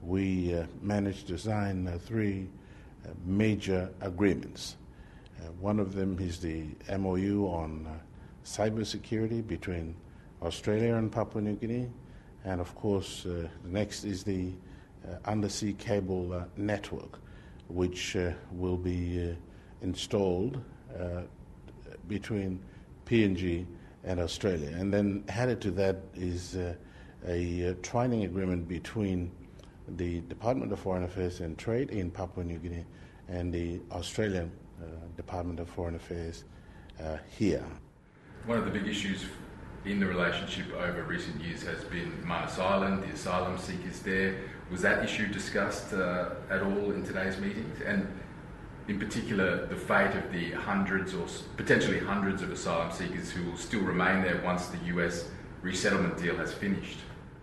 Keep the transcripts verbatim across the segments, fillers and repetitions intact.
we uh, managed to sign uh, three uh, major agreements. Uh, one of them is the M O U on uh, cybersecurity between Australia and Papua New Guinea, and of course uh, the next is the uh, undersea cable uh, network, which uh, will be uh, installed uh, between P N G and Australia. And then added to that is uh, a uh, training agreement between the Department of Foreign Affairs and Trade in Papua New Guinea and the Australian uh, Department of Foreign Affairs uh, here. One of the big issues in the relationship over recent years has been Manus Island, the asylum seekers there. Was that issue discussed uh, at all in today's meetings? And in particular, the fate of the hundreds or potentially hundreds of asylum seekers who will still remain there once the U S resettlement deal has finished?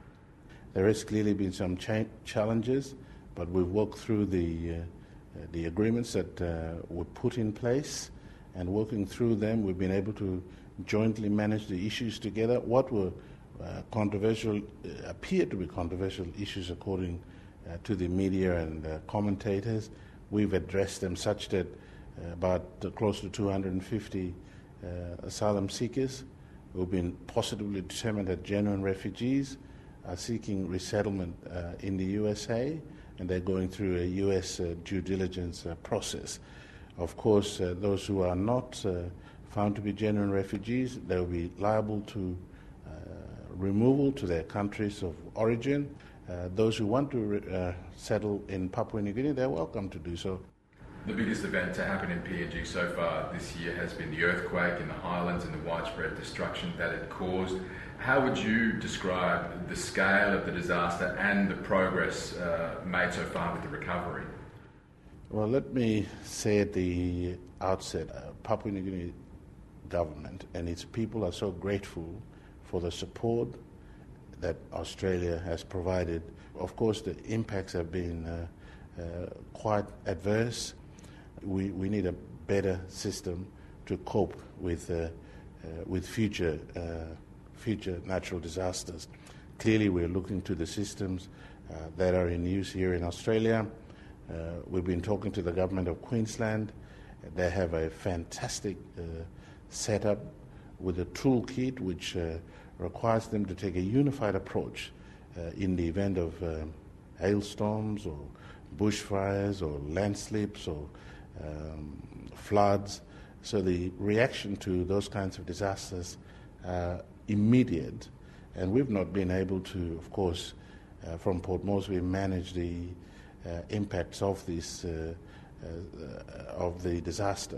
There has clearly been some cha- challenges, but we've worked through the, uh, the agreements that uh, were put in place, and working through them, we've been able to jointly manage the issues together. What were uh, controversial, uh, appeared to be controversial issues according uh, to the media and uh, commentators, we've addressed them such that uh, about uh, close to two hundred fifty uh, asylum seekers who have been positively determined as genuine refugees are seeking resettlement uh, in the U S A, and they're going through a U S uh, due diligence uh, process. Of course, uh, those who are not uh, found to be genuine refugees, they will be liable to uh, removal to their countries of origin. Uh, those who want to re- uh, settle in Papua New Guinea, they're welcome to do so. The biggest event to happen in P N G so far this year has been the earthquake in the highlands and the widespread destruction that it caused. How would you describe the scale of the disaster and the progress uh, made so far with the recovery? Well, let me say at the outset, uh, Papua New Guinea government and its people are so grateful for the support that Australia has provided. Of course, the impacts have been uh, uh, quite adverse. We, we need a better system to cope with, uh, uh, with future, uh, future natural disasters. Clearly, we're looking to the systems uh, that are in use here in Australia. Uh, we've been talking to the government of Queensland. They have a fantastic uh, setup with a toolkit which uh, requires them to take a unified approach uh, in the event of uh, hailstorms or bushfires or landslips or um, floods. So the reaction to those kinds of disasters are immediate, and we've not been able to, of course, uh, from Port Moresby manage the uh, impacts of this uh, uh, of the disaster.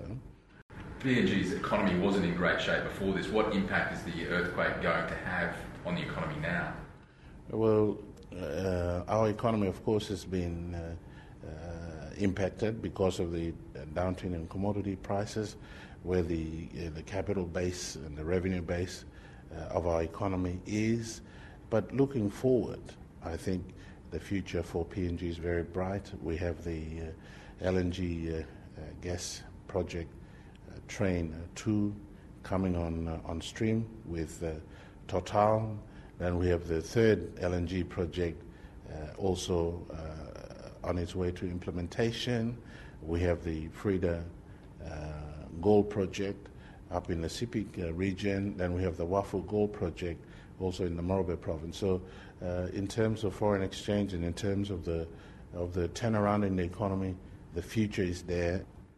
P N G's economy wasn't in great shape before this. What impact is the earthquake going to have on the economy now? Well, uh, our economy, of course, has been uh, uh, impacted because of the downturn in commodity prices, where the uh, the capital base and the revenue base uh, of our economy is. But looking forward, I think the future for P N G is very bright. We have the uh, L N G uh, uh, gas project, uh, Train two, coming on uh, on stream with uh, Total. Then we have the third L N G project uh, also uh, on its way to implementation. We have the Freda uh, Gold Project up in the Sepik uh, region. Then we have the Wafu Gold Project also in the Morobe province. So uh, in terms of foreign exchange and in terms of the of the turnaround in the economy, the future is there.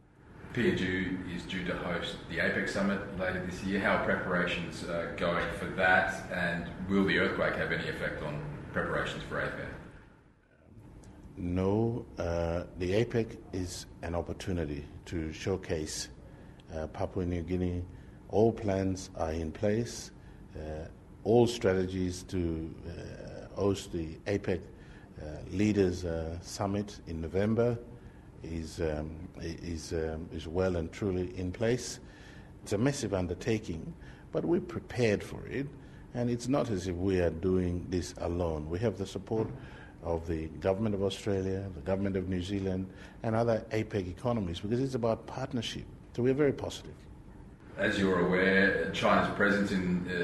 P N G is due to host the APEC summit later this year. How are preparations uh, going for that, and will the earthquake have any effect on preparations for APEC? No, uh, the APEC is an opportunity to showcase uh, Papua New Guinea. All plans are in place, uh, all strategies to uh, host the APEC uh, Leaders uh, Summit in November is um, is um, is well and truly in place. It's a massive undertaking, but we're prepared for it, and it's not as if we are doing this alone. We have the support of the government of Australia, the government of New Zealand, and other APEC economies, because it's about partnership. So we're very positive. As you're aware, China's presence in uh,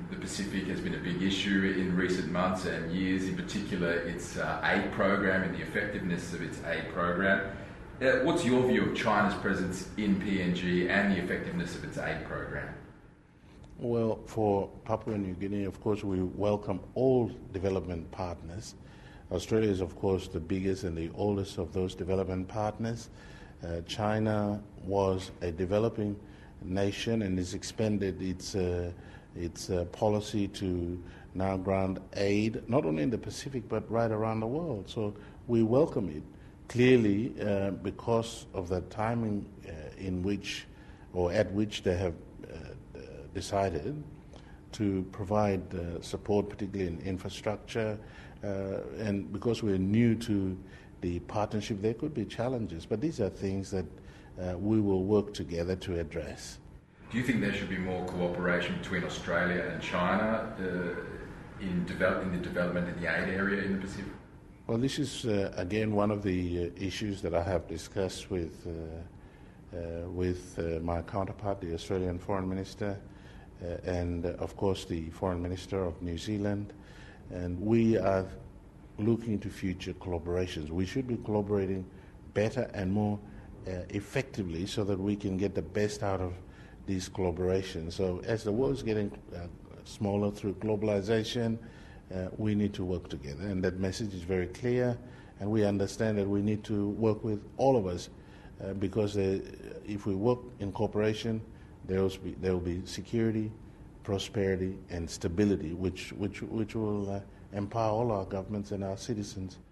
the Pacific has been a big issue in recent months and years, in particular its uh, aid program and the effectiveness of its aid program. Uh, what's your view of China's presence in P N G and the effectiveness of its aid program? Well, for Papua New Guinea, of course, we welcome all development partners. Australia is, of course, the biggest and the oldest of those development partners. Uh, China was a developing nation and has expanded its uh, its uh, policy to now grant aid, not only in the Pacific but right around the world. So we welcome it. Clearly, uh, because of the timing uh, in which or at which they have uh, decided to provide uh, support, particularly in infrastructure, uh, and because we're new to the partnership, there could be challenges, but these are things that uh, we will work together to address. Do you think there should be more cooperation between Australia and China uh, in, develop, in the development in the aid area in the Pacific? Well, this is, uh, again, one of the uh, issues that I have discussed with, uh, uh, with uh, my counterpart, the Australian Foreign Minister, uh, and, uh, of course, the Foreign Minister of New Zealand. And we are looking to future collaborations. We should be collaborating better and more uh, effectively so that we can get the best out of these collaborations. So as the world is getting uh, smaller through globalization, uh, we need to work together. And that message is very clear, and we understand that we need to work with all of us uh, because uh, if we work in cooperation, there will be, there will be security, prosperity, and stability, which, which, which will uh, empower all our governments and our citizens.